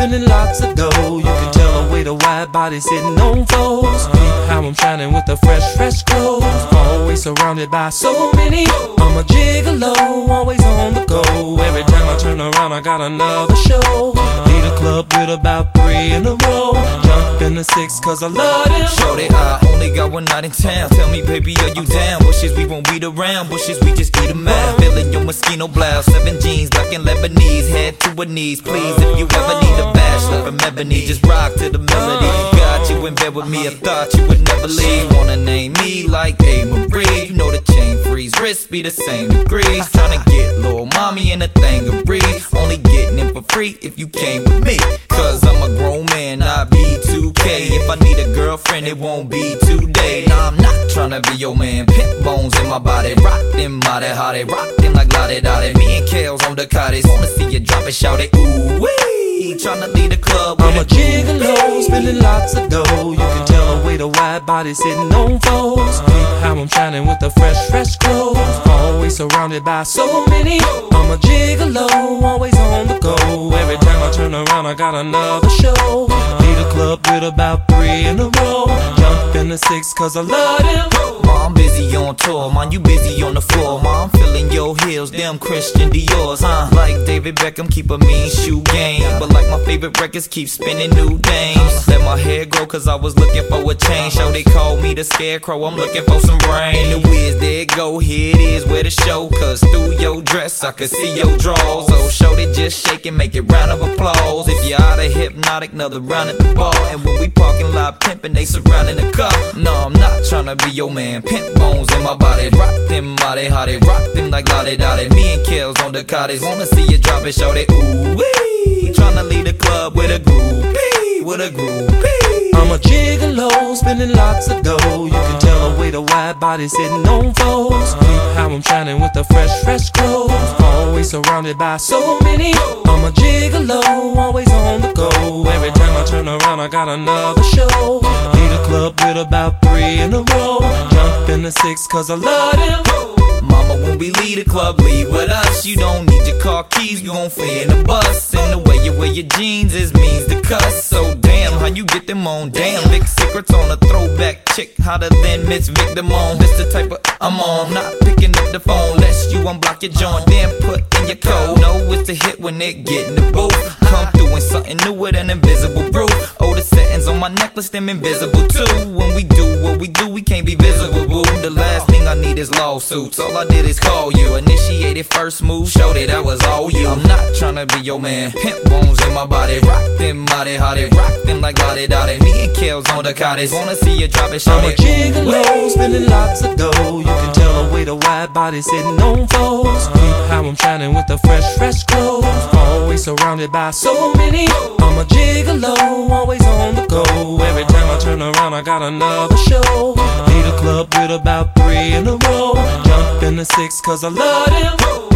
spending lots of dough. You can tell the way the wide body sitting on foes. How I'm shining with the fresh clothes. Always surrounded by so many. I'm a gigolo, always on the go. Every time I turn around, I got another show. Lead a club with about 3 in a row. Jump in the 6 cause I love them. Shorty, I only got one night in town. Tell me, baby, are you down? Bushes, we won't beat around. Bushes, we just eat 'em out. Feeling your Moschino blouse. 7 jeans, black and Lebanese. Head to her knees, please. If you ever need a bachelor from Ebony, just rock to the melody. Got you in bed with me, I thought you would never leave. Wanna name me like A. Marie. You know the chain freeze, wrists be the same degrees. Tryna get little mommy in a thing of breeze. Only getting it for free if you came with me. Cause I'm a grown man, not B2K. If I need a girlfriend, it won't be today. Nah, I'm not tryna be your man. Pimp bones in my body. Rock them, mighty hottie. Rock them like lottie dottie. Me and Kales on the cottage. Wanna see you drop it, shout it. Ooh wee. Tryna lead the club. I'm a gigolo, spending lots of dough. You can tell the way the wide body sitting on foes. How I'm shining with the fresh clothes. Always surrounded by so many. I'm a gigolo, always on the go. Every time I turn around, I got another show. Lead a club with about 3 in a row. Jump in the 6 cause I love them. Mom, busy on tour, man, you busy on the floor. Mom, feeling your heels, them Christian Dior's, huh? Like David Beckham, keep a mean shoe game. But like my favorite records, keep spinning new names. Let my hair grow cause I was looking for a change. So they call me the scarecrow, I'm looking for some brain. The whiz, there it go, here it is where the show. Cause through your dress, I could see your drawers. So show they just shake and make it round of applause. If you're out of hypnotic, another round at the bar. And when we parking lot pimping, they surrounding the car. No, I'm not tryna be your man. Pimp bones in my body. Rock them, mighty hottie. Rock them like lottie dottie. Me and Kales on the cottage. Wanna see you drop it, show it. Ooh wee. Tryna lead the club with a groupie. With a groupie. I'm a gigolo, spending lots of dough. You can tell the way the wide body sitting on foes. How I'm shining with the fresh clothes. Always surrounded by so many. I'm a gigolo, always on the go. Every time I turn around, I got another show. Lead a club with about 3 in a row. Jump in the 6 cause I love them. Mama, when we leave the club, leave with us. You don't need your car keys, you gon' flee in the bus. And the way you wear your jeans is means to cuss. So damn, how you get them on? Damn, big secrets on a throwback chick, hotter than Miss Victim on. This the type of I'm on, not picking up the phone lest you unblock your joint, then put in your code. No, it's the hit when it get in the booth. Come through in something new with an invisible proof. Oh, the settings on my necklace, them invisible too. When we do what we do, we can't be visible, boo. The last thing I need is lawsuits. All I did is call you, initiated first move, showed it that was all you. I'm not tryna be your man. Pimp bones in my body, rock them mighty hottie, rock them like lottie dottie. Me and Kales on the cottage, wanna see you drop it, show I'm a gigolo, spending lots of dough. You can tell the way the wide body sitting on foes. How I'm shining with the fresh clothes. Always surrounded by so many. I'm a gigolo, always on the go. Every time I turn around, I got another show. Lead a club with about 3 in a row. Jump in the 6 cause I love them.